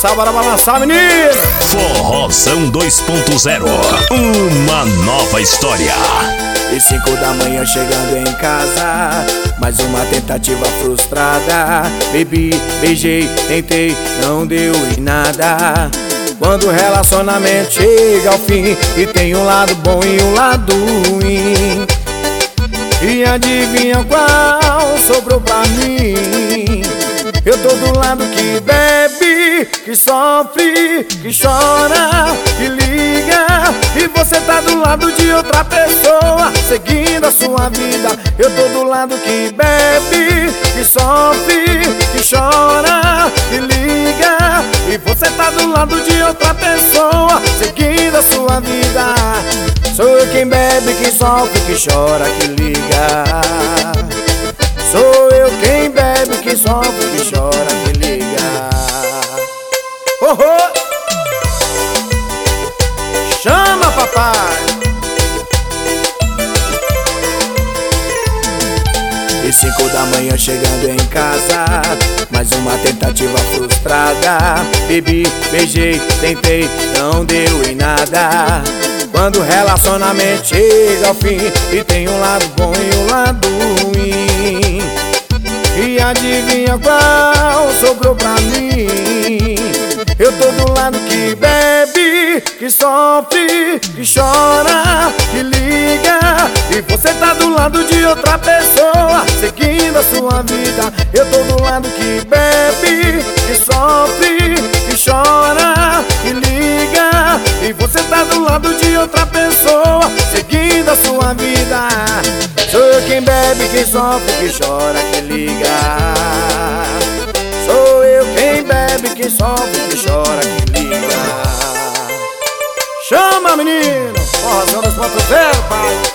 bora balançar, menino. Forrozão 2.0, uma nova história. E 5 da manhã chegando em casa, mais uma tentativa frustrada. Bebi, beijei, tentei, não deu em nada. Quando o relacionamento chega ao fim e tem um lado bom e um lado ruim, e adivinha qual sobrou pra mim? Eu tô do lado que bebe, que sofre, que chora, que liga, e você tá do lado de outra pessoa, seguindo a sua vida. Eu tô do lado que bebe, que sofre, que chora, que liga, e você tá do lado de outra pessoa, seguindo a sua vida. Sou eu quem bebe, que sofre, que chora, que liga. Sou eu quem bebe, que sofre, que chora, que liga. Oh, oh. Chama, papai. E 5 da manhã chegando em casa, mais uma tentativa frustrada. Bebi, beijei, tentei, não deu em nada. Quando o relacionamento chega ao fim e tem um lado bom e um lado ruim, e adivinha qual sobrou pra mim? Eu tô do lado que bebe, que sofre, que chora, que liga, e você tá do lado de outra pessoa, seguindo a sua vida. Eu tô do lado que bebe, que sofre, que chora, que liga, e você tá do lado de outra pessoa, seguindo a sua vida. Sou eu quem bebe, que sofre, que chora, que liga. Sou eu quem bebe, que sofre, que chora, que liga. Chama, menino. Forrozão 2.0, pai.